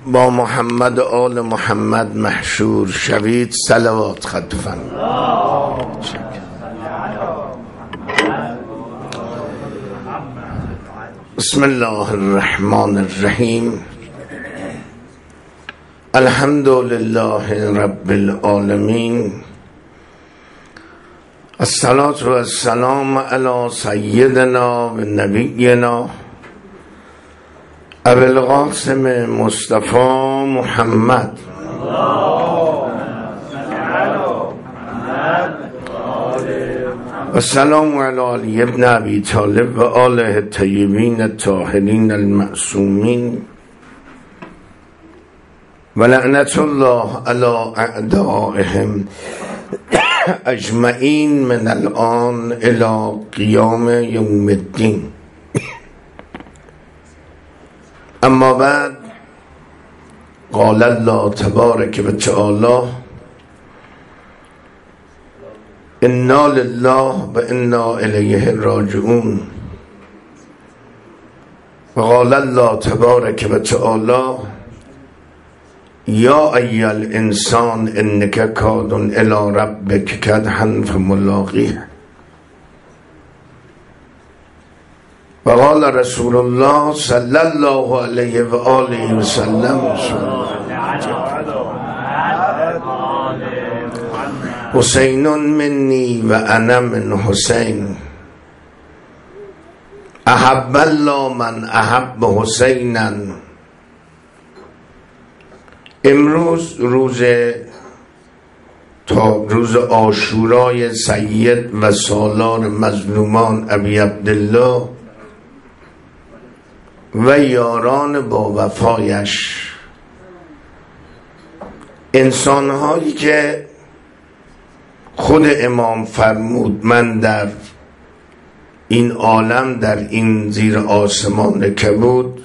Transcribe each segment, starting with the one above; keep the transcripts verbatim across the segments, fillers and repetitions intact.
با محمد و آل محمد محشور شوید. صلوات خطفن. بسم الله الرحمن الرحیم. الحمد لله رب العالمین. الصلاة و السلام علی سیدنا و نبینا ابو القاسم مصطفی محمد و السلام علی علی ابن ابی طالب و آله الطیبین الطاهرین المعصومین و لعنت الله علی اعدائهم اجمعین من الان الی قیام یوم الدین. اما بعد، قال الله تبارک و تعالی انا لله و انا الیه راجعون. و قال الله تبارک و تعالی یا ایها الانسان انک کاد الی ربک کدحا فملاقیه. و قال رسول الله صلی الله علیه و آله و سلم حسین منی و انا من حسین احب الله من احب حسینا. امروز روز تا روز عاشورای سید و سالار مظلومان ابی عبدالله و یاران با وفایش، انسانهایی که خود امام فرمود من در این عالم، در این زیر آسمان کبود،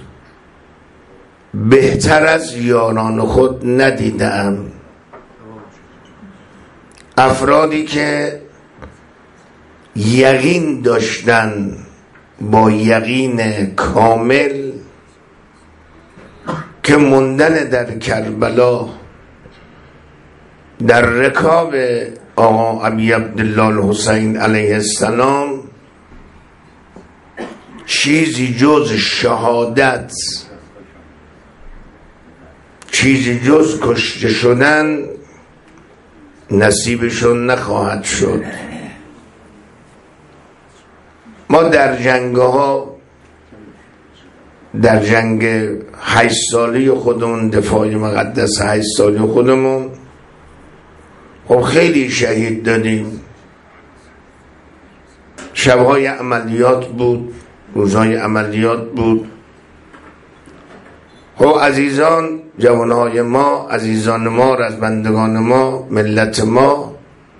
بهتر از یاران خود ندیدم. افرادی که یقین داشتن، با یقین کامل، که موندن در کربلا در رکاب آقا ابی عبدالله الحسین علیه السلام چیزی جز شهادت، چیزی جز کشته شدن نصیبشون نخواهد شد. ما در جنگ ها، در جنگ هشت سالی خودمون، دفاع مقدس هشت سالی خودمون، خب خیلی شهید دادیم. شبهای عملیات بود، روزهای عملیات بود. خب عزیزان، جوانهای ما، عزیزان ما، رزمندگان ما، ملت ما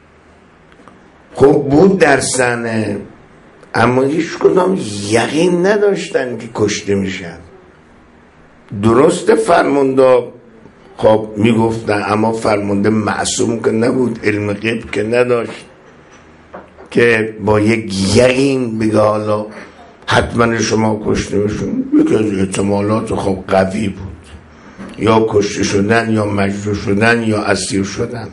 خب بود در صحنه، اما هیچ کدام یقین نداشتن که کشته میشن. درست فرمانده خب میگفتن، اما فرمانده معصوم که نبود، علم غیب که نداشت که با یک یقین بگه حالا حتما شما کشته میشون. یکی از احتمالات خب قوی بود، یا کشته شدن، یا مجروح شدن، یا اسیر شدن.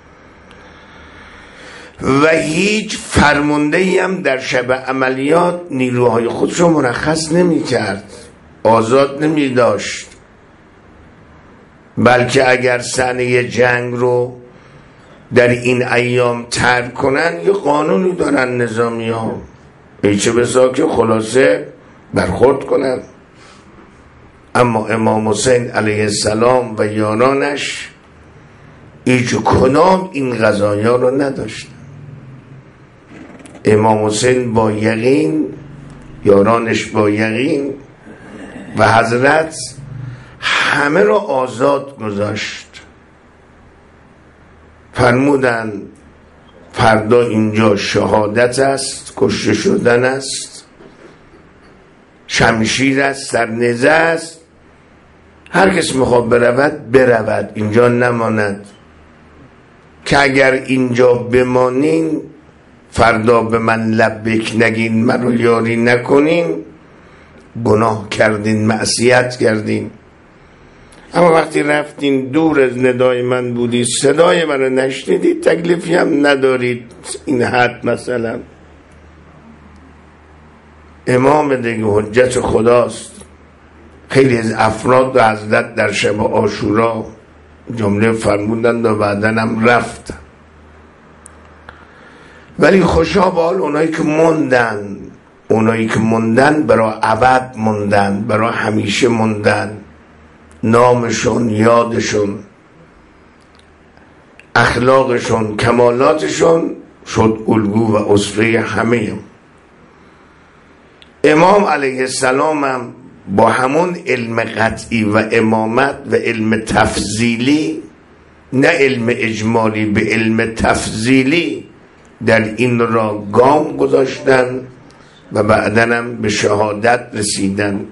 و هیچ فرمانده‌ای هم در شب عملیات نیروهای خودش رو مرخص نمی کرد، آزاد نمی داشت. بلکه اگر صحنه جنگ رو در این ایام ترک کنن، یه قانونی دارن نظامی ها، ایچه بسا که خلاصه برخورد کنن. اما امام حسین علیه السلام و یارانش هیچ کدام این قضایا رو نداشت. امام حسین با یقین، یارانش با یقین، و حضرت همه رو آزاد گذاشت. فرمودن فردا اینجا شهادت است، کشته شدن است، شمشیر است، سرنیزه است. هر کس میخواد برود برود، اینجا نماند. که اگر اینجا بمانین، فردا به من لبک نگین، من رو یاری نکنین، گناه کردین، معصیت کردین. اما وقتی رفتین دور از ندای من بودید، صدای من رو نشنیدید، تکلیفی هم ندارید. این حد مثلا امام دیگه حجت خداست. خیلی از افراد و حضرت در شب عاشورا جمله فرمودند و بعدن هم رفت. ولی خوشا بال اونایی که موندن، اونایی که موندن برای ابد موندن، برای همیشه موندن. نامشون، یادشون، اخلاقشون، کمالاتشون شد الگو و اسوه همه. امام علیه السلام هم با همون علم قطعی و امامت و علم تفضیلی، نه علم اجمالی، به علم تفضیلی در این را گام گذاشتن و بعدن هم به شهادت رسیدن.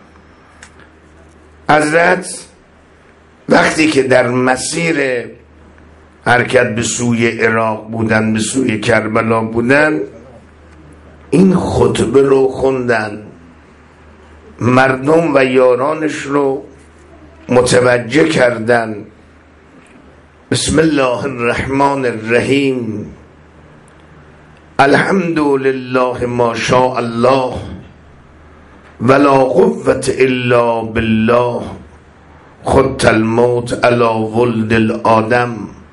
حضرت وقتی که در مسیر حرکت به سوی عراق بودن، به سوی کربلا بودن، این خطبه رو خوندن، مردم و یارانش رو متوجه کردن. بسم الله الرحمن الرحیم، الحمد لله ما شاء الله ولا قوة الا بالله، خط الموت على ولد الآدم،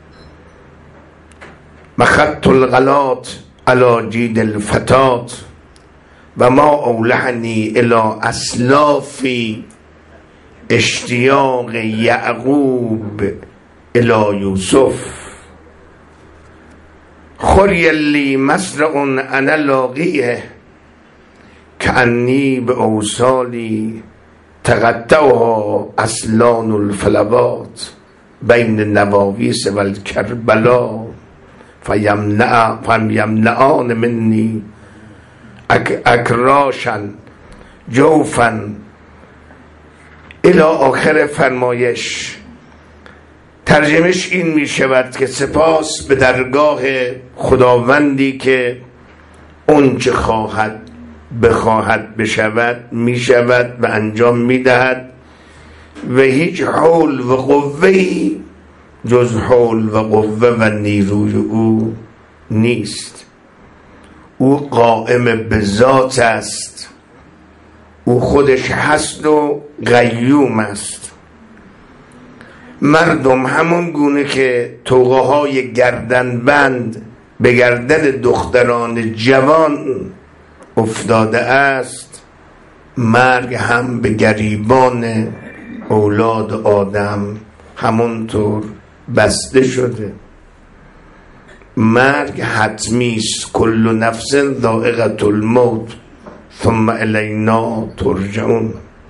مخط الغلات على جید الفتات، و ما اولحنی الى اسلافی اشتیاق یعقوب الى یوسف، خری لی مسرع انا لاقیه کانی به اوصالی تقطعها اصلان الفلوات بین نواویس و الکربلا فیمنع فیمنعان منی اک اکراشن جوفن الی آخر فرمایش. ترجمش این می شود که سپاس به درگاه خداوندی که اون چه خواهد بخواهد بشود می شود و انجام می دهد و هیچ حول و قوهی جز حول و قوه و نیروی او نیست. او قائم به ذات است، او خودش هست و قیوم است. مردم همون گونه که توقه های گردن بند به گردن دختران جوان افتاده است، مرگ هم به گریبان اولاد آدم همونطور بسته شده. مرگ حتمی است. کل نفس ذائقة الموت ثم الینا ترجعون.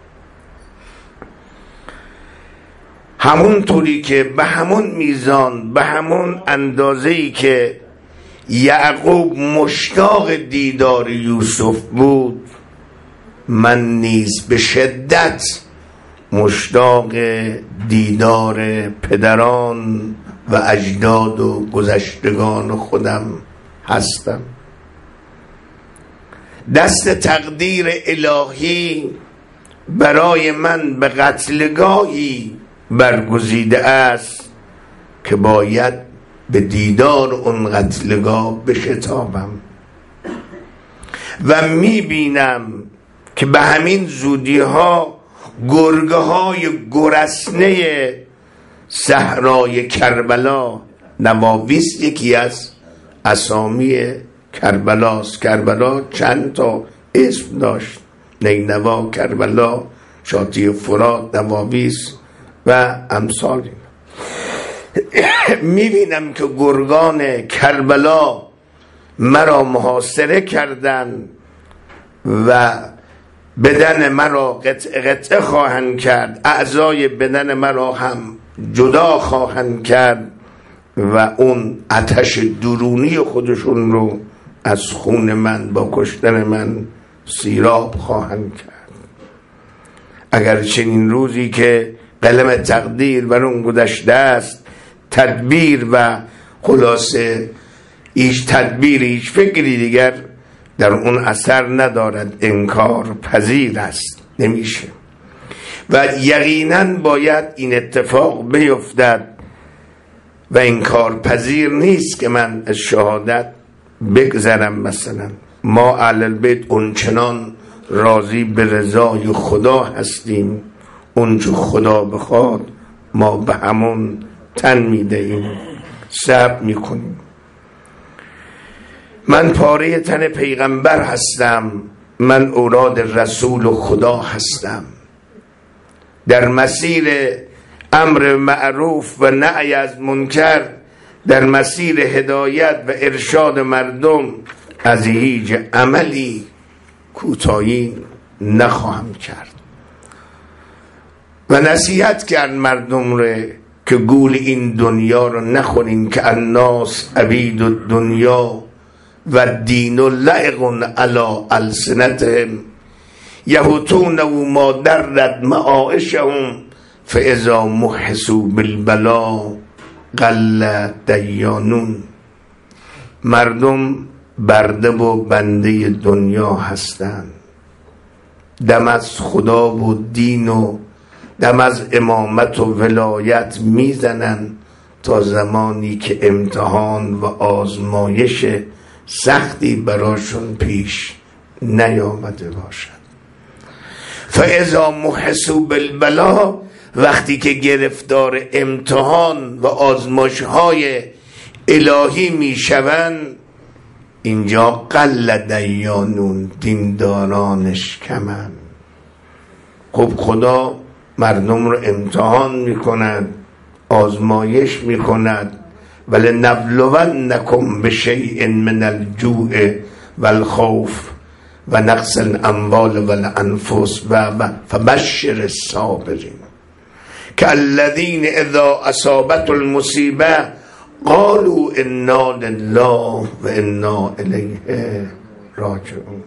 همون طوری که به همون میزان، به همون اندازه‌ای که یعقوب مشتاق دیدار یوسف بود، من نیز به شدت مشتاق دیدار پدران و اجداد و گذشتگان خودم هستم. دست تقدیر الهی برای من به قتلگاهی برگزیده است که باید به دیدار اون قتلگاه بشتابم و میبینم که به همین زودی ها گرگه های گرسنه صحرای کربلا، نواویس یکی از اسامی کربلاست. کربلا چند تا اسم داشت، نینوا، کربلا، شاطی فرات، نواویس و امثال. میبینم که گرگان کربلا مرا محاصره کردن و بدن مرا قطع قطع خواهند کرد، اعضای بدن مرا هم جدا خواهند کرد و اون آتش درونی خودشون رو از خون من با کشتن من سیراب خواهند کرد. اگر چنین روزی که قلم تقدیر بر اون گذشته است، تدبیر و خلاصه هیچ تدبیر، هیچ فکری دیگر در اون اثر ندارد، انکار پذیر است، نمیشه. و یقینا باید این اتفاق بیفتد و این کار پذیر نیست که من از شهادت بگذرم. مثلا ما اهل البیت اونچنان راضی به رضای خدا هستیم اونچه خدا بخواد ما به همون تن میدهیم، صبر میکنیم. من پاره تن پیغمبر هستم، من اولاد رسول خدا هستم. در مسیر امر معروف و نهی از منکر، در مسیر هدایت و ارشاد مردم از هیچ عملی کوتاهی نخواهم کرد و نصیحت کرد مردم رو که گول این دنیا رو نخورین که الناس عبید الدنیا و دین لعق علی السنتهم یهتون و ما درد معایشهم فاذا محسوا بالبلا قل دیانون. مردم برده و بنده دنیا هستند، دم از خدا و دین و دم از امامت و ولایت میزنن تا زمانی که امتحان و آزمایش سختی براشون پیش نیامده باشد. فاذا محسوا بالبلا، وقتی که گرفتار امتحان و آزمایش های الهی میشوند، اینجا قل دیانون، دیندارانش کمن. خب خدا مردم رو امتحان میکند، آزمایش میکند. ولنبلونکم بشیء من الجوع والخوف و نقص الاموال والانفس و فبشر الصابرین کالذین اذا اصابت المصیبه قالوا انا لله و انا الیه راجعون.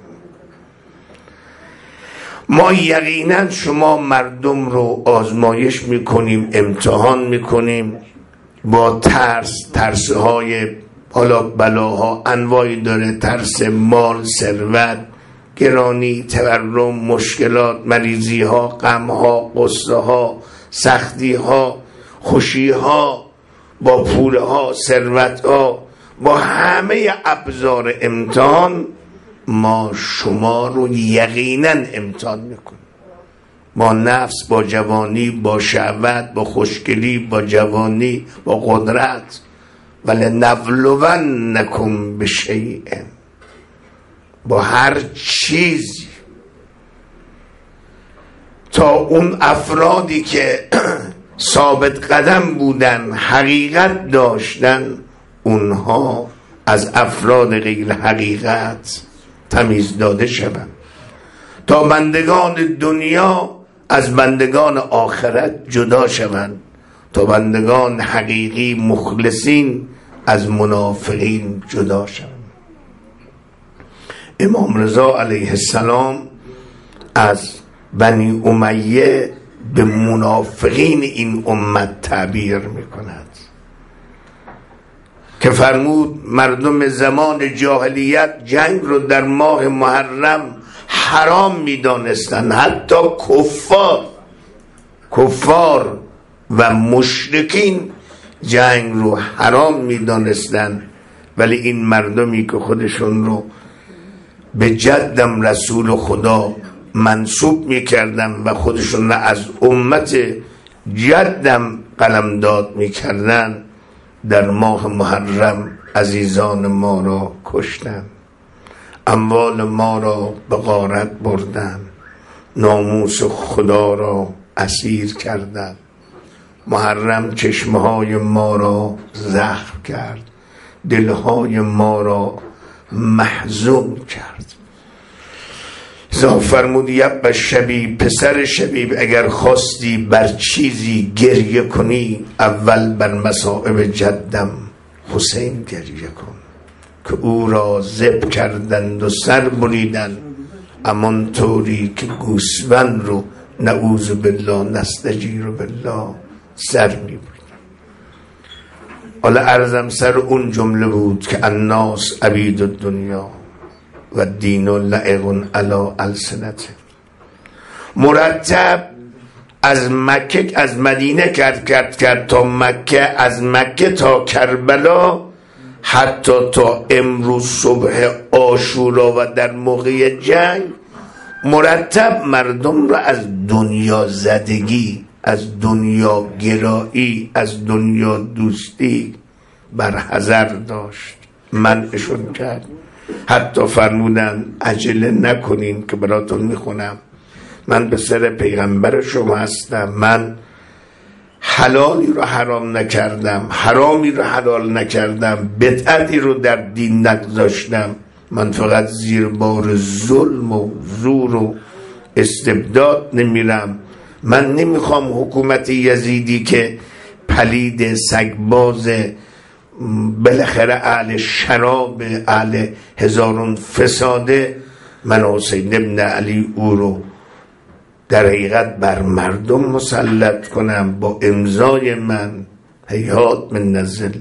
ما یقینا شما مردم رو آزمایش میکنیم، امتحان میکنیم با ترس، ترسهای حالا بلاها انواعی داره، ترس مال، ثروت، گرانی، تورم، مشکلات، مریضی ها، غم ها، غصه ها، سختی ها، خوشی ها، با پول ها، ثروت ها، با همه ابزار امتحان ما شما رو یقینا امتحان میکنیم. با نفس، با جوانی، با شهوت، با خوشگلی، با جوانی، با قدرت. ولنبلونکم بشیء، با هر چیزی، تا اون افرادی که ثابت قدم بودن، حقیقت داشتن، اونها از افراد غیر حقیقت تمیز داده شوند، تا بندگان دنیا از بندگان آخرت جدا شوند، تا بندگان حقیقی مخلصین از منافقین جدا شوند. امام رضا علیه السلام از بنی امیه به منافقین این امت تعبیر میکند که فرمود مردم زمان جاهلیت جنگ رو در ماه محرم حرام میدانستند، حتی کفار کفار و مشرکین جنگ رو حرام میدانستند، ولی این مردمی که خودشون رو به جدم رسول خدا منسوب میکردن و خودشون رو از امت جدم قلمداد میکردن، در ماه محرم عزیزان ما را کشتن، اموال ما را به غارت بردن، ناموس خدا را اسیر کردند. محرم چشمه های ما را زخم کرد، دلهای ما را محزون کرد. زا فرمود یب شبیب، پسر شبیب، اگر خواستی بر چیزی گریه کنی اول بر مصائب جدم حسین گریه کن که او را ذبح کردند و سر بریدند، امان طوری که گوسفند رو نعوذ بالله نستجیر بالله سر می برید. حالا عرضم سر اون جمله بود که الناس عبید الدنیا و دین لعق علی السنته. مرتب از مکه از مدینه کرد کرد کرد تا مکه، از مکه تا کربلا، حتی تا امروز صبح عاشورا و در موقع جنگ مرتب مردم را از دنیا زدگی، از دنیا گرایی، از دنیا دوستی برحذر داشت، منعشون کرد. حتی فرمودن عجله نکنین که براتون میخونم، من به سر پیغمبر شما هستم، من حلالی رو حرام نکردم، حرامی رو حلال نکردم، بدعتی رو در دین نگذاشتم، من فقط زیر بار ظلم و زور و استبداد نمیرم. من نمیخوام حکومت یزیدی که پلید سگباز، بالاخره اهل شراب، اهل هزارون فساده، من حسین ابن علی او رو در حقیقت بر مردم مسلط کنم با امضای من. هیهات من نزلنا.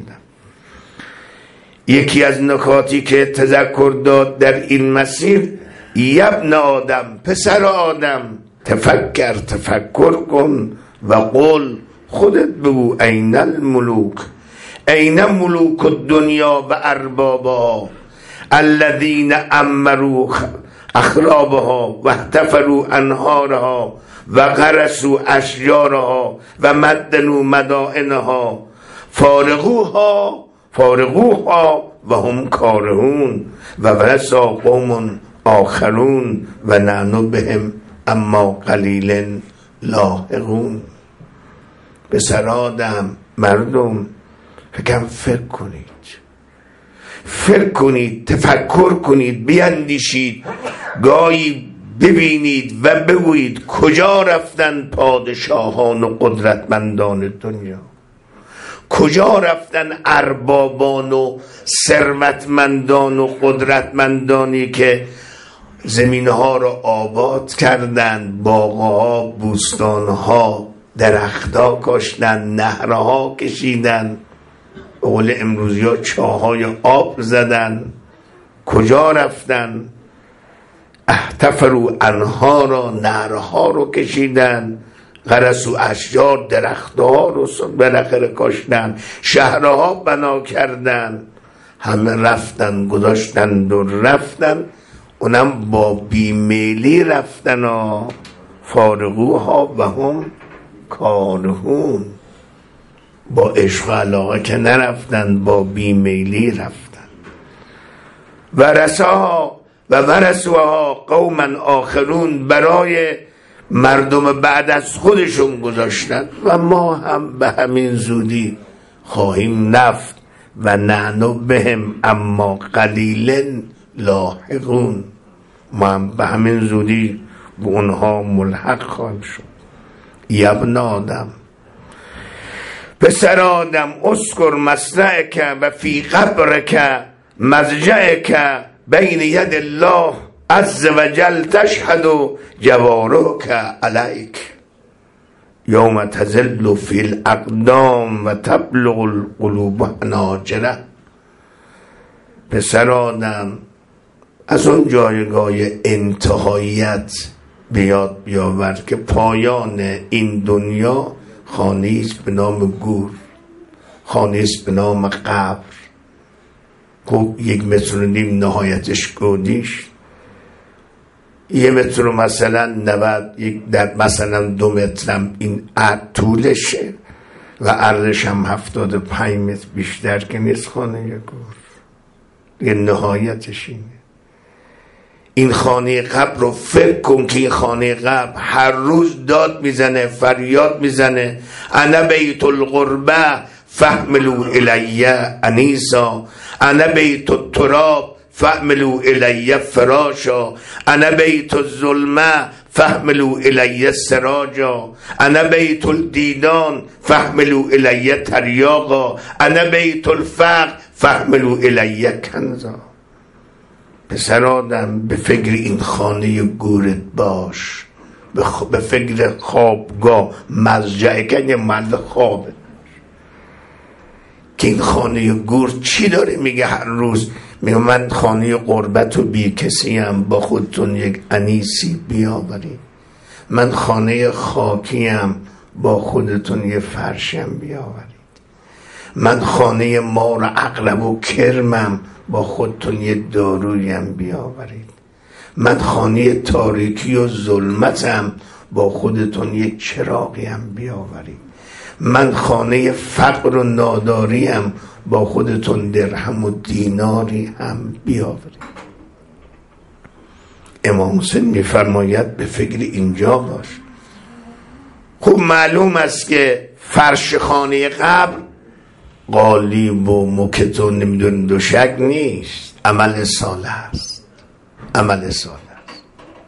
یکی از نکاتی که تذکر داد در این مسیر، یبن آدم، پسر آدم، تفکر، تفکر کن و قل، خودت بگو این الملوک، این ملوک الدنیا و اربابها الذین امروا اخرابها و احتفروا انهارها و غرسوا اشجارها و مدنوا مدائنها، فارغوها فارغوها و هم کارهون و ورثا قوم آخرون و نحن بهم اما قلیل لاحقون. به سرادم مردم فکرم فکر کنید، فکر کنید، تفکر کنید، بیندیشید، گاهی ببینید و بگویید کجا رفتن پادشاهان و قدرتمندان دنیا، کجا رفتن اربابان و ثروتمندان و قدرتمندانی که زمینها را آباد کردند، باغها، بوستانها، درختها کاشتن، نهرها کشیدن، به قول امروزی ها چاهای آب زدن. کجا رفتن؟ احتفروا انهارا، نهرها رو کشیدن، غرسوا اشجار، درختها رو بالاخره کاشتن، شهرها بنا کردن، همه رفتن گذاشتن و رفتن، اونم با بیمیلی رفتن ها. فارغوها و هم کارهون، با عشق و علاقه که نرفتن، با بیمیلی رفتن. ورثاها و ورثوها قوما آخرون، برای مردم بعد از خودشون گذاشتن و ما هم به همین زودی خواهیم نفت و نحن بهم اما قلیل لاحقون، ما هم به همین زودی به اونها ملحق خواهیم شد. یبن آدم، پسر آدم، اذکر مصرعک و فی قبرک مضجعک بین ید الله عز وجل تشهد جوارحک علیک یوم تزل فی الاقدام و تبلغ القلوب حناجره. پسر آدم، از اون جایگاه انتهاییت بیاد بیاور که پایان این دنیا خانه است به نام گور، خانه است به نام قبر. خب یک متر و نیم نهایتش گودیش، یه متر و مثلا نود، یک در مثلا دو مترم این عرض طولشه و عرضش هم هفتاد و پنج متر، بیشتر که نیست خانه گور، یه نهایتش اینه. این خانه قبر رو فکر کن که این خانه قبر هر روز داد میزنه، فریاد میزنه، انا بیت الغربه فحملوا الی انیسا، انا بیت التراب فحملوا الی فراشا، انا بیت الظلمه فحملوا الی سراجا، انا بیت الدیدان فحملوا الی تریاقا، انا بیت الفقر فحملوا الی کنزا. پسر آدم، به فکر این خانه گورت باش، به فکر خوابگاه مضجع که محل خوابه، که این خانه گور چی داره میگه هر روز؟ میگه من خانه قربت و بی کسی هم، با خودتون یک انیسی بیاورید. من خانه خاکیم، با خودتون یه فرشم بیاورید. من خانه مار عقرب و کرمم، با خودتون یه دارویم بیاورید. من خانه تاریکی و ظلمتم، با خودتون یه چراغیم بیاورید. من خانه فقر و ناداریم، با خودتون درهم و دیناری هم بیاورید. امام حسین میفرماید به فکر اینجا باش. خوب معلوم است که فرش خانه قبر قالیب و مکت و نمیدون دوشک نیست، عمل صالح است. عمل صالح است.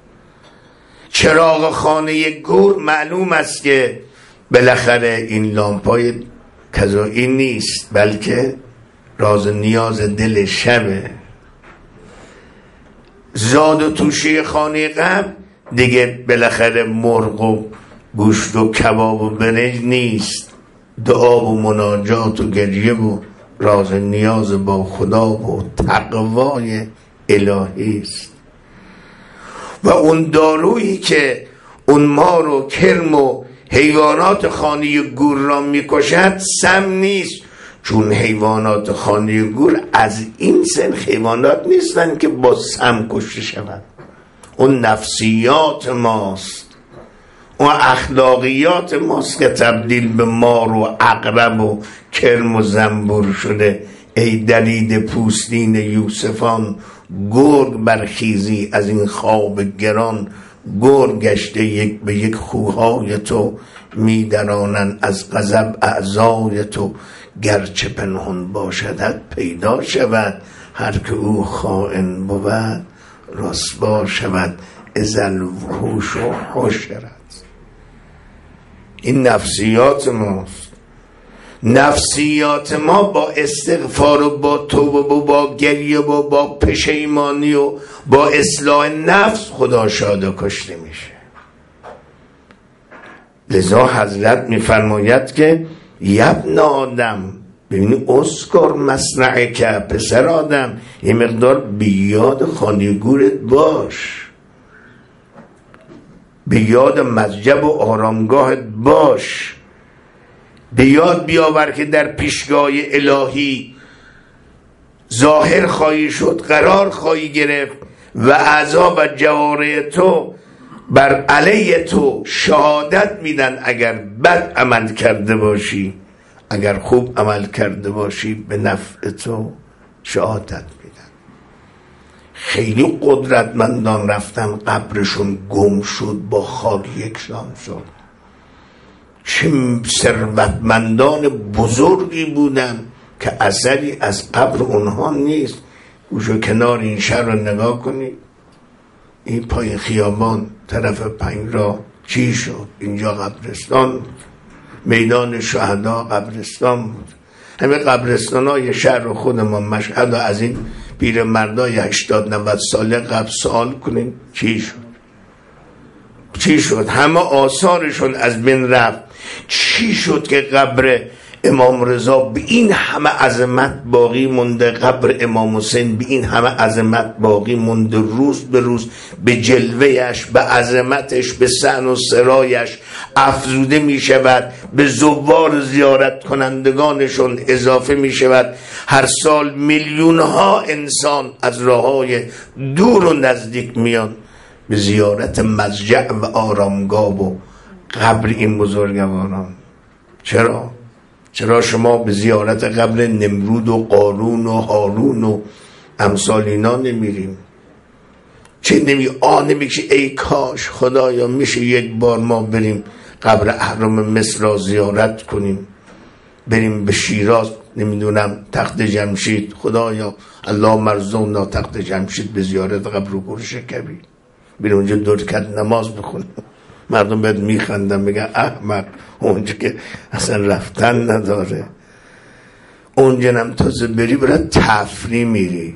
چراغ خانه گور معلوم است که بالاخره این لامپای کذایی نیست، بلکه راز نیاز دل شبه. زاد و توشه خانه قبر دیگه بالاخره مرغ و گوشت و کباب و برنج نیست، دعا و مناجات و گریه و راز نیاز با خدا و تقوای الهی است. و اون دارویی که اون مار و کرم و حیوانات خانه گور را میکشد سم نیست، چون حیوانات خانه گور از این سن حیوانات نیستن که با سم کشته شود. اون نفسیات ماست، اون اخلاقیات ماست که تبدیل به مار و عقرب و کرم و زنبور شده. ای درید پوستین یوسفان، گرگ برخیزی از این خواب گران. گرگ گشته یک به یک خوهای تو، میدرانن از غضب اعضای تو. گرچه پنهان باشدت پیدا شود، هر که او خائن بود رسوا شود. ازل وحوش و حشرت. این نفسیات ماست. نفسیات ما با استغفار و با توبه و با گریه و با پشیمانی و با اصلاح نفس خدا شاد کشته میشه. لذا حضرت میفرماید که یبن آدم، ببینی اسکر مصنعه که پسر آدم، یه مقدار بیاد خانه گورت باش، به یاد مسجد و آرامگاهت باش. به یاد بیاور که در پیشگاه الهی ظاهر خواهی شد، قرار خواهی گرفت و اعضا و جوارح تو بر علیه تو شهادت میدن. اگر بد عمل کرده باشی، اگر خوب عمل کرده باشی، به نفع تو شهادت میدن. خیلی قدرتمندان رفتن قبرشون گم شد، با خاک یکسان شد. چه ثروتمندان بزرگی بودن که اثری از قبر اونها نیست. گوشو کنار این شهر رو نگاه کنید، این پای خیابان طرف پنج راه چی شد؟ اینجا قبرستان بود، میدان شهدا قبرستان بود. همه قبرستان های شهر خود ما مشهد از این پیر مردای هشتاد نود ساله قبل سوال کنین چی شد؟ چی شد؟ همه آثارشون از بین رفت. چی شد که قبر امام رضا به این همه عظمت باقی مونده؟ قبر امام حسین به این همه عظمت باقی مونده. روز به روز به جلوهش، به عظمتش، به سن و سرایش افزوده می شود. به زوار زیارت کنندگانشون اضافه می شود. هر سال میلیون ها انسان از راههای دور و نزدیک میان به زیارت مضجع و آرامگاه و قبر این بزرگواران. چرا؟ چرا شما به زیارت قبر نمرود و قارون و هارون و امثال اینا نمیریم؟ چه نمی آه نمیشه ای کاش خدایا میشه یک بار ما بریم قبر اهرام مصر را زیارت کنیم، بریم به شیراز، نمیدونم تخت جمشید، خدایا الله مرزونا تخت جمشید به زیارت قبر و گور شکبی، بریم اونجا دو رکعت نماز بخونیم. مردم بهت میخندن میگن احمق، اونجا که اصلا رفتن نداره. اونجا نم تازه بری برای تفریح میری.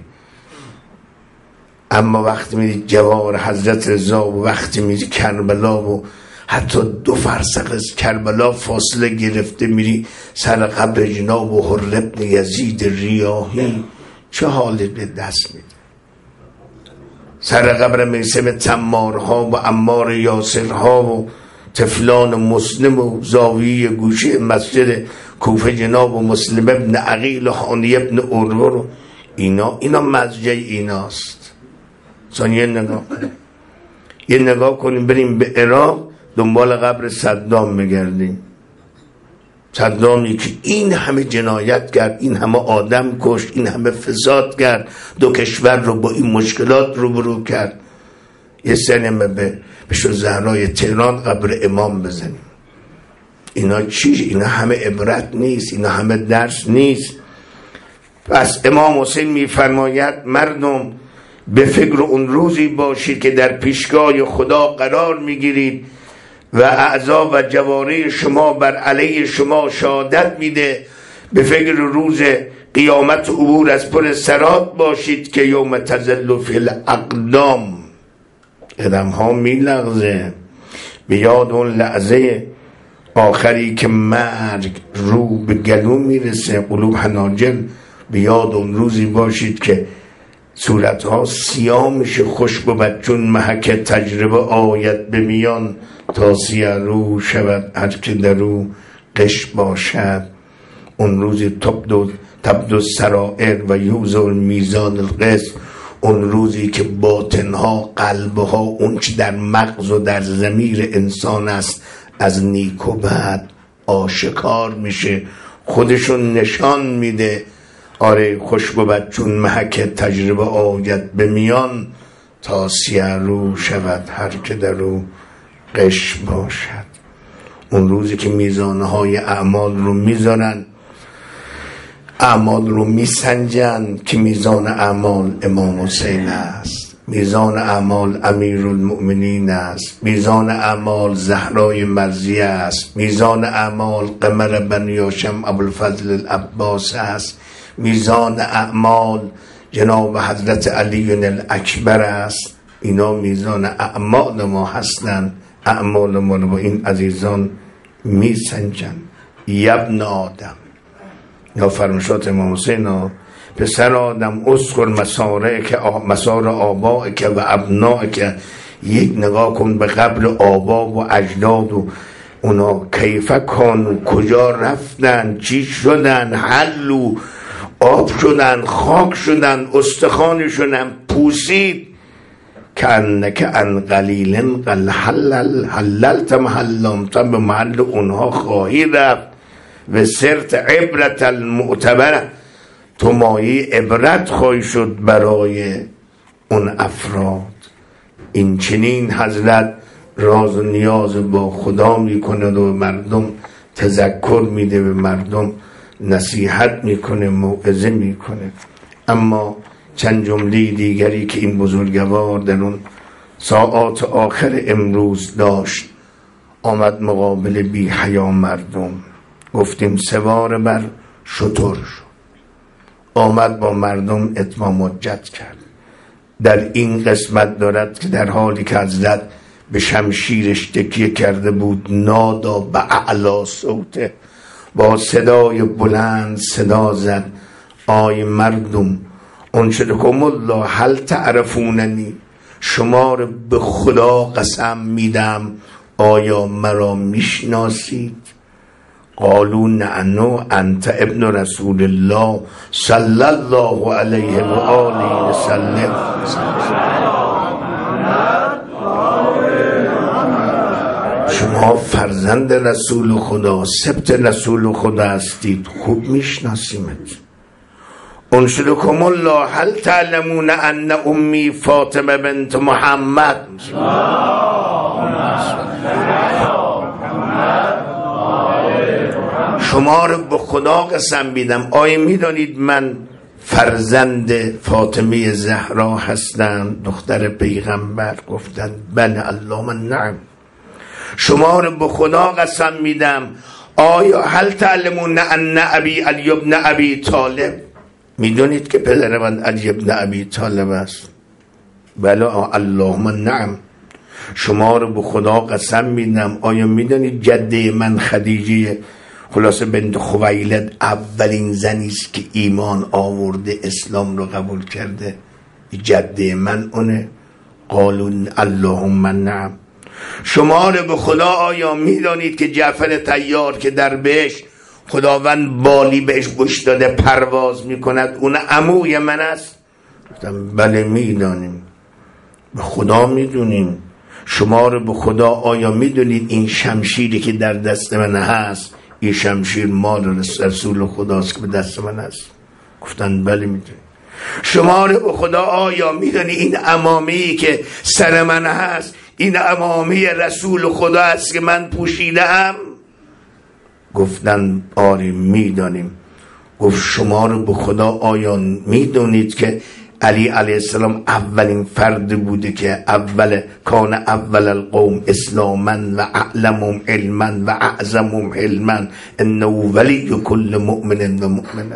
اما وقتی میری جوار حضرت رضا و وقتی میری کربلا و حتی دو فرسخ از کربلا فاصله گرفته میری سر قبر جناب و حر ابن یزید ریاحی، چه حالی به دست میده؟ سر قبر میسم تمارها و عمار یاسرها و تفلان مسلم و زاویه گوشه مسجد کوفه جناب و مسلم ابن عقیل و حانی ابن اروه و اینا اینا مزجه ایناست. ثانیه یه نگاه یه نگاه کنیم بریم به عراق دنبال قبر صدام میگردیم. صدامی که این همه جنایت کرد، این همه آدم کشت، این همه فساد کرد، دو کشور رو با این مشکلات روبرو کرد. یه سنمه به بشو زهرای تهران قبر امام بزنیم. اینا چیش؟ اینا همه عبرت نیست، اینا همه درس نیست. پس امام حسین میفرماید مردم به فکر اون روزی باشید که در پیشگاه خدا قرار میگیرید و اعضا و جواره شما بر علیه شما شهادت میده. به فکر روز قیامت عبور از پر صراط باشید که یوم تزل فی الاقدام، قدم ها میلغزه. به یاد اون لحظه آخری که مرگ رو به گلو میرسه، قلوب حناجر. به یاد اون روزی باشید که صورتها سیاه میشه، خوش بود چون محک تجربه آید به میان، تا سیاه رو شود هر که در رو قش باشد. اون روزی تبدو تبدو سرائر و یوزر میزان القسط، اون روزی که باطنها قلبها اون چی در مغز و در ضمیر انسان است از نیک و بد آشکار میشه، خودشون نشان میده. آره خوش بود چون محک تجربه آید به میان، تا سیه رو شود هر که در رو قش باشد. اون روزی که میزانهای اعمال رو میذارن، اعمال رو میسنجن که میزان اعمال امام حسین است، میزان اعمال امیرالمؤمنین است، میزان اعمال زهرای مرضیه است، میزان اعمال قمر بنی هاشم ابوالفضل العباس است، میزان اعمال جناب حضرت علی الاکبر است. اینا میزان اعمال ما هستند. اعمال ما رو با این عزیزان میسنجن. یبن آدم، یا فرمایشات امام حسین، پسر آدم اذکر مسارک مسار آبائک و ابنائک، یک نگاه کن به قبر آبا و اجداد و اونا کیف کانو، کجا رفتن، چی شدن، حلو آب شدن، خاک شدن، استخوانشون هم پوسید. کانک ان قلیل قل حلل حللت محلم، تا به محل اونها خواهی رفت. و سرت عبرت المعتبره، تو مایه عبرت خواهی شد برای اون افراد. این چنین حضرت راز و نیاز با خدا میکنه و مردم تذکر میده، به مردم نصیحت میکنه، موعظه میکنه. اما چند جمله دیگری که این بزرگوار در اون ساعات آخر امروز داشت، آمد مقابل بی حیا مردم. گفتیم سوار بر شتر شد، آمد با مردم اتمام حجت کرد. در این قسمت دارد که در حالی که حضرت به شمشیرش تکیه کرده بود، نادا به اعلا صوته، با صدای بلند صدا زد: آی مردم، انشدکم الله هل تعرفوننی، شما رو به خدا قسم میدم آیا مرا میشناسید؟ قالوا نعنو انت ابن رسول الله صلی الله علیه و آله و سلم. شما فرزند رسول خدا، سبت رسول خدا هستید، خوب میشناسیمت. انشدکم الله هل تعلمون ان امی فاطمه بنت محمد. شما رو به خدا قسم میدم، آیا میدانید من فرزند فاطمه زهرا هستم، دختر پیغمبر؟ گفتند بله. اللهم نعم. شما رو به خدا قسم میدم، آیا هل تعلمون ان ابی علی ابن ابی طالب، میدونید که پدر من علی ابن ابی طالب است؟ بله. اللهم نعم. شما رو به خدا قسم میدم، آیا میدونید جده من خدیجه خلاصه بنت خویلد اولین زنی است که ایمان آورده، اسلام رو قبول کرده؟ جده من اونه. قالوا اللهم نعم. شما رو به خدا آیا میدانید که جعفر طیار که در بهش خداوند بالی بهش گوش داده پرواز میکند اون عموی من است؟ گفتم بله میدانیم، به خدا میدونیم. شما رو به خدا آیا میدونید این شمشیری که در دست من هست این شمشیر مال رسول خداست که به دست من هست؟ گفتن بله میدونیم. شما رو به خدا آیا میدونید این عمامه‌ای که سر من هست این عمامه رسول خدا است که من پوشیدم؟ گفتن آره میدانیم. گفت شما رو به خدا آیا میدونید که علی علیه السلام اولین فرد بوده که اول کان اول القوم اسلاما و اعلمهم علما و اعظمهم علما انه ولی کل مؤمن و مؤمنه.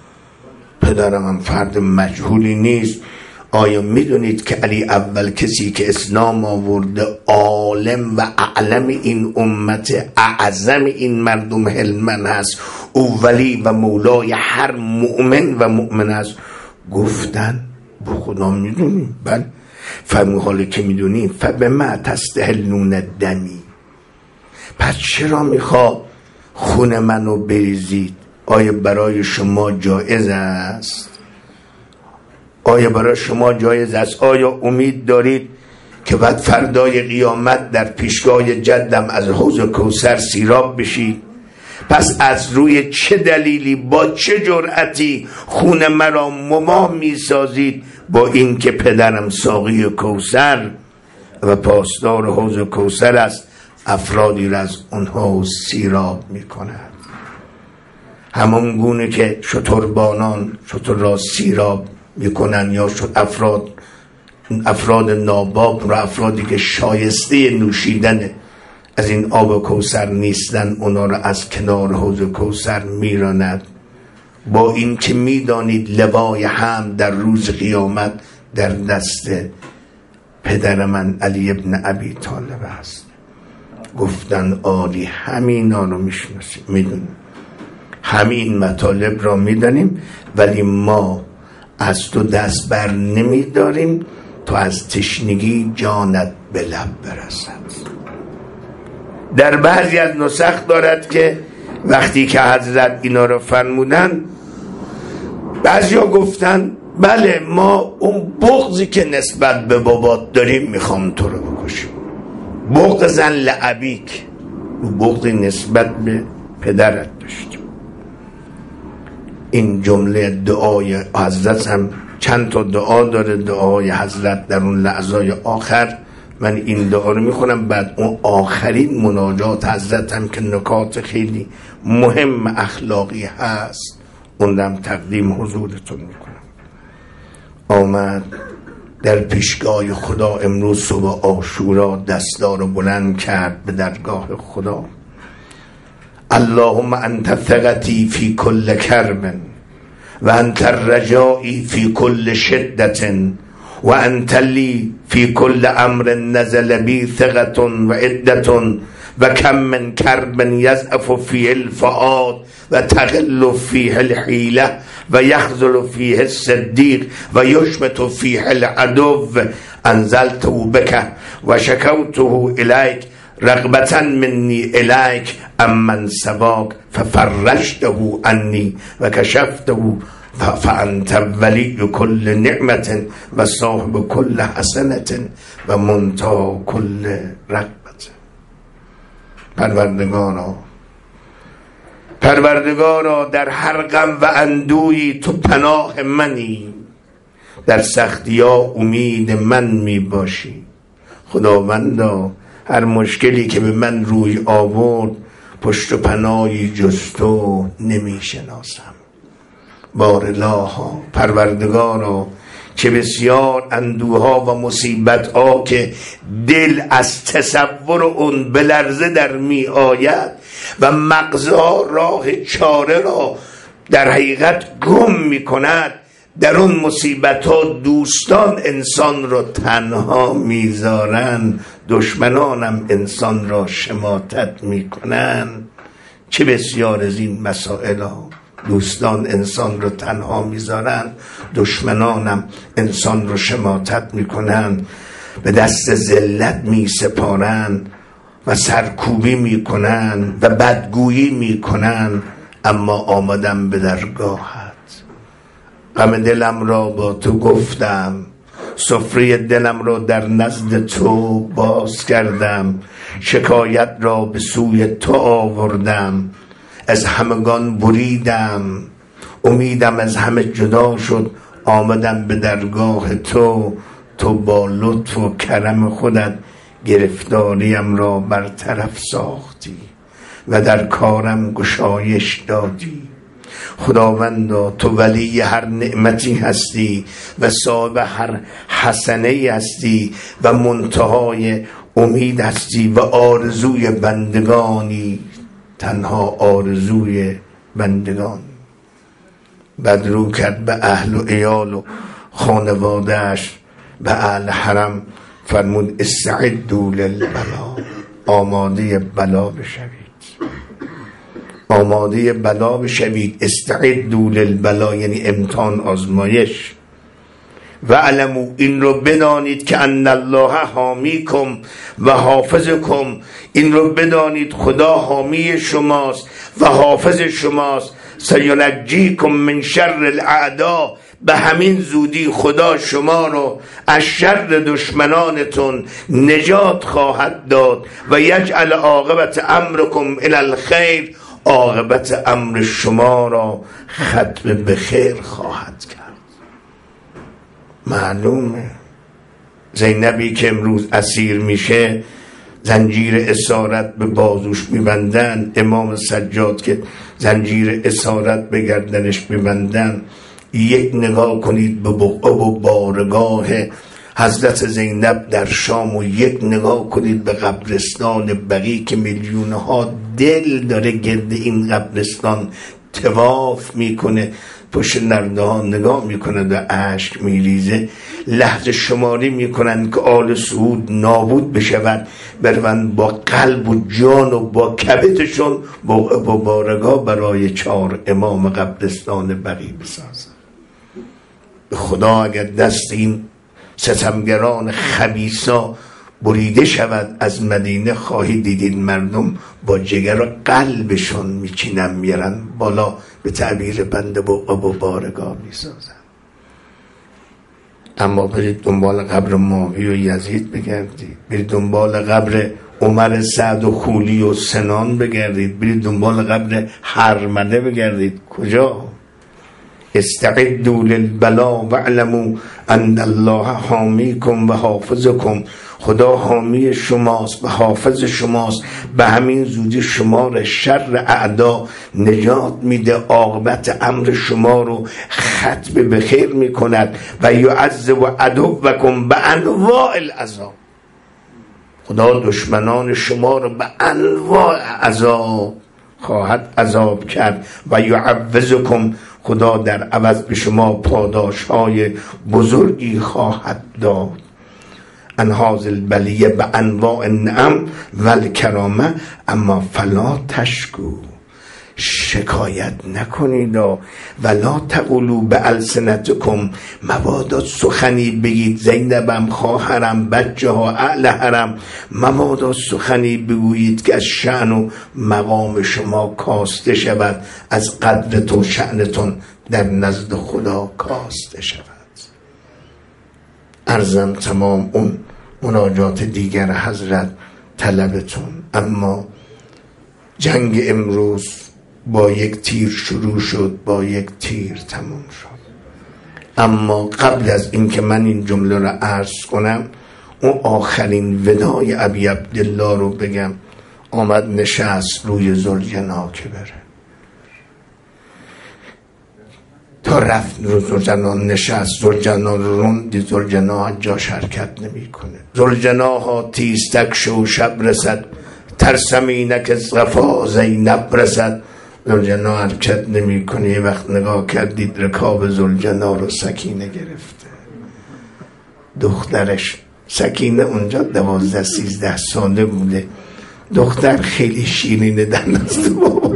پدرم هم فرد مجهولی نیست. آیا میدونید که علی اول کسی که اسلام آورده عالم و اعلم این امت اعظم این مردم علما هست، او ولی و مولای هر مؤمن و مؤمن است؟ گفتن به خدا میدونیم. بله. فهمی حالی که میدونیم فبما تستحلون دمی، پس چرا میخوا خون منو بریزید؟ آیا برای شما جایز است؟ آیا برای شما جایز است؟ آیا امید دارید که بعد فردای قیامت در پیشگاه جدم از حوض کوثر سیراب بشید؟ پس از روی چه دلیلی با چه جرأتی خون مرا مماه می سازید با این که پدرم ساقی کوثر و پاسدار حوض کوثر است، افرادی را از اونها سیراب می کند؟ همون گونه که شتربانان شتر را سیراب میکنن یا شد افراد افراد ناباب و افرادی که شایسته نوشیدن از این آب کوثر نیستن اونا را از کنار حوض کوثر میراند. با این که میدانید لوای هم در روز قیامت در دست پدر من علی ابن ابی طالب است. گفتن آری همینا رو میشناسیم، میدونیم همین مطالب را میدانیم، ولی ما از تو دست بر نمی داریم تو از تشنگی جانت به لب برسد. در بعضی از نسخ دارد که وقتی که حضرت اینا را فرمودن بعضی ها گفتن بله ما اون بغضی که نسبت به بابات داریم میخوام تو رو بکشیم، بغضا لعبیک، اون بغضی نسبت به پدرت داشتیم. این جمله دعای حضرت هم چند تا دعا داره، دعای حضرت در اون لحظای آخر. من این دعا رو میخونم، بعد اون آخرین مناجات حضرت هم که نکات خیلی مهم اخلاقی هست اون هم تقدیم حضورتون میکنم. آمد در پیشگاه خدا امروز صبح عاشورا دستا رو بلند کرد به درگاه خدا. اللهم انت ثقتی فی کل کرب و انت الرجائی فی کل شدت و انت لی فی کل امر نزل بی ثقت و عدت و کم من کرب یضعف فیه الفؤاد و تغل فیه الحیله و یخذل فیه الصدیق و یشمت فیه العدو انزلته بک و شکوته الیک رغبتا منی الیک امن سباک ففرشته عنی و کشفته فانت ولی کل نعمت و صاحب کل حسنت و منتهی کل رغبت. پروردگارا پروردگارا در هر غم و اندویی تو پناه منی، در سختی ها امید من می باشی. خداوندا هر مشکلی که به من روی آورد پشت و پناهی جز تو نمی شناسم. بارالله پروردگارا که بسیار اندوها و مصیبتها که دل از تصور اون به لرزه در می آید و مغزها راه چاره را در حقیقت گم می کند، در اون مصیبتها دوستان انسان را تنها میذارن، دشمنانم انسان را شماتت میکنن. چه بسیار از این مسائل ها دوستان انسان رو تنها میذارن، دشمنانم انسان رو شماتت میکنن. به دست ذلت می سپارن و سرکوبی می کنن و بدگویی می کنن، اما آمدم به درگاهت. غم دلم را با تو گفتم، سفره دلم را در نزد تو باز کردم، شکایت را به سوی تو آوردم، از همگان بریدم، امیدم از همه جدا شد، آمدم به درگاه تو. تو با لطف و کرم خودت گرفتاریم را برطرف ساختی و در کارم گشایش دادی. خداوندا تو ولی هر نعمتی هستی و صاحب هر حسنه هستی و منتهای امید هستی و آرزوی بندگانی، تنها آرزوی بندگان. بعد رو کرد به اهل و عیال و خانوادهش، به اهل حرم فرمود استعدوا للبلا، آماده بلا بشوید، آماده بلا بشوید. استعدوا للبلا یعنی امتحان، آزمایش. و علمو، این رو بدانید که ان الله حامیکم و حافظکم، این رو بدانید خدا حامی شماست و حافظ شماست. سینجیکم من شر الاعداء، به همین زودی خدا شما رو از شر دشمنانتون نجات خواهد داد. و یجعل عاقبت امرکم الی الخیر، عاقبت امر شما را ختم به خیر خواهد کرد. معلومه زینبی که امروز اسیر میشه، زنجیر اسارت به بازوش میبندن، امام سجاد که زنجیر اسارت به گردنش میبندن، یک نگاه کنید به بقعه و بارگاه حضرت زینب در شام و یک نگاه کنید به قبرستان بقیع که میلیونها دل داره گرد این قبرستان طواف میکنه، پشت نرده ها نگاه میکنه و اشک میریزه. لحظه شماری میکنن که آل سعود نابود بشود، بروند با قلب و جان و با کبدشون با بارگاه برای چهار امام قبرستان بقیع بسازن. به خدا اگر دست این ستمگران خبیثا بریده شود از مدینه، خواهی دیدین مردم با جگر و قلبشون میچینن میرن بالا، به تعبیر بنده با ابو بارگاه میسازن. اما برید دنبال قبر ماهی و یزید بگردید، برید دنبال قبر عمر سعد و خولی و سنان بگردید، برید دنبال قبر هرمله بگردید، کجا؟ استعدوا للبلا واعلموا ان الله حامیکم و حافظکم، خدا حامی شماست و حافظ شماست، به همین زودی شما را شر اعدا نجات میده، عاقبت امر شما رو ختم به خیر میکند. و یعذب عدوکم بانواع العذاب، خدا دشمنان شما رو به انواع عذاب خواهد عذاب کرد. و یعوضکم، خدا در عوض به شما پاداش های بزرگی خواهد داد. انهاز البلیه به انواع النعم و الکرامه، اما فلا تشکو، شکایت نکنید ولا تقولوا بالسنتکم، مبادا سخنی بگید زینبم خواهرم بچه ها اهل حرم، مبادا سخنی بگویید که از شأن و مقام شما کاسته شود، از قدرتون شأنتون در نزد خدا کاسته شود. عرضم تمام اون مناجات دیگر حضرت طلبتون. اما جنگ امروز با یک تیر شروع شد، با یک تیر تموم شد. اما قبل از این که من این جمله را عرض کنم، اون آخرین ودای ابی عبدالله رو بگم. آمد نشست روی ذوالجنا که بره، تا رفت رو ذوالجنا نشست، ذوالجنا رو روندی، ذوالجنا جاش حرکت نمی کنه. ذوالجنا ها تیستک شو شب رسد، ترسمینک از غفا زینب رسد. ذوالجنا حرکت نمی کنه. یه وقت نگاه کردید رکاب ذوالجنا رو سکینه گرفته، دخترش. سکینه اونجا دوازده سیزده ساله بوده، دختر خیلی شیرینه در نزد بابا.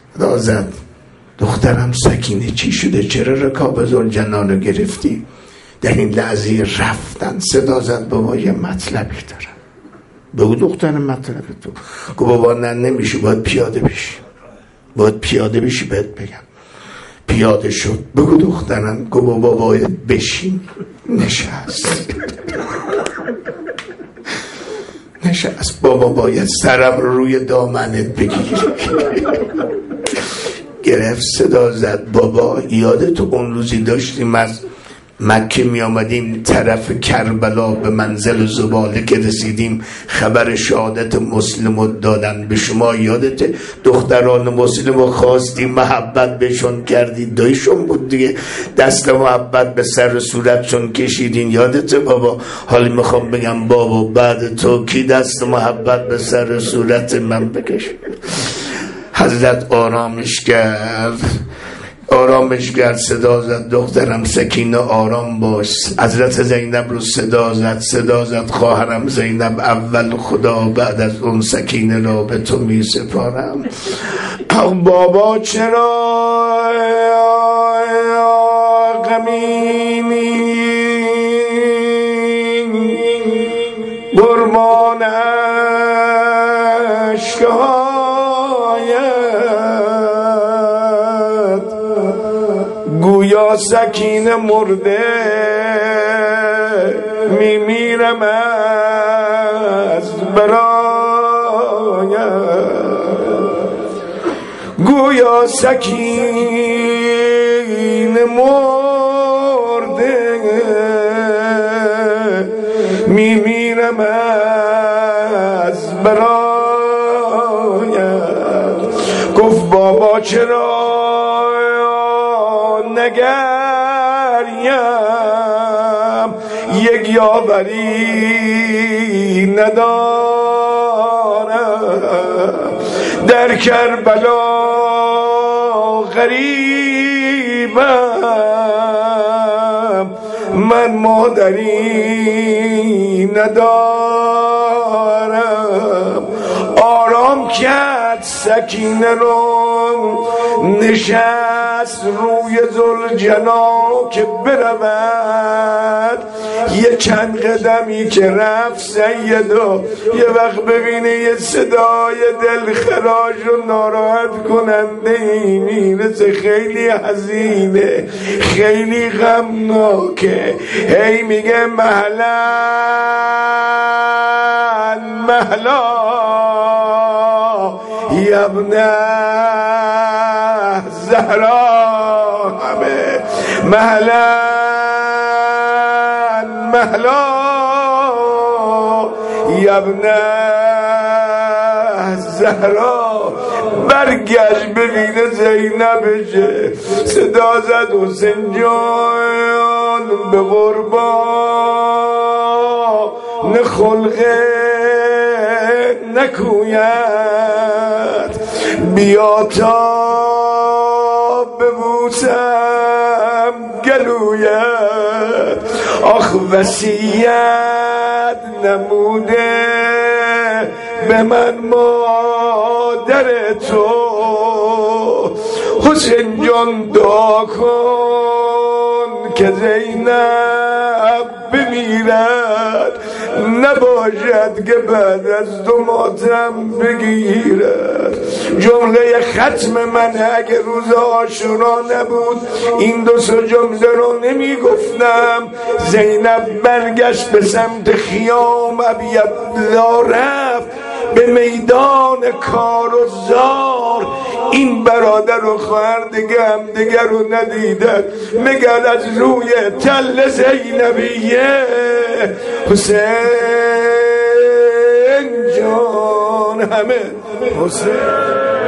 دازد دخترم سکینه چی شده، چرا رکاب ذوالجنا رو گرفتی؟ در این لحظه رفتن صدا زد بابا یه مطلبی دارم. بگو دخترم مطلب تو. گو بابا نه نمیشه، باید پیاده بشی، باید پیاده بشی بهت بگم. پیاده شد. بگو دخترم. گو بابا باید بشین. نشست نشست. بابا باید سرم روی دامنت بگیر. گرفت صدا زد بابا یادت اون روزی داشتیم از مکه می آمدیم طرف کربلا به منزل زباله که رسیدیم خبر شهادت مسلم رو دادن به شما، یادت دختران مسلم رو خواستیم محبت بهشون کردید، دایشون بود دیگه، دست محبت به سر صورتشون کشیدین، یادت بابا؟ حالا میخوام بگم بابا بعد تو کی دست محبت به سر صورت من بکشید؟ حضرت آرامش کرد آرامش کرد صدا زد دخترم سکینه آرام باش. حضرت زینب رو صدا زد صدا زد خواهرم زینب اول خدا بعد از اون سکینه را به تو می سپارم. بابا چرا غمینی برمان اشکها گویا سکینه مرده میمیرم از برایت، گویا سکینه مرده میمیرم از برایت. گفت بابا چرا نگریم یک یاوری ندارم، در کربلا غریبم من مادری ندارم. آرام کرد سکینه رو نشست روی ذوالجنا که برود. یه چند قدمی که رفت سیدا یه وقت ببینه یه صدای دلخراش و ناراحت کننده ای میرسه، خیلی حزینه خیلی غمناکه، هی میگه مهلا مهلا یا ابن زهرا، همه مهلا مهلا یا ابن زهرا. برگشت ببینه زینبشه، صدا زد حسین جان به قربان خلقه نکوید، بیا تا ببوسم گلویت. آخ وصیت نموده به من مادر تو، حسین جان دعا کن که زینب بمیرد، نباشد که بعد از دو ماتم بگیرد. جمله ختم من اگه روز عاشورا نبود این دو سه جمله رو نمی گفتم. زینب برگشت به سمت خیام ابیضا رفت به میدان کار و زار. این برادر و خواهر دیگه هم دیگه رو ندیدن، مگر از روی تل زینبیه حسین جان همه حسین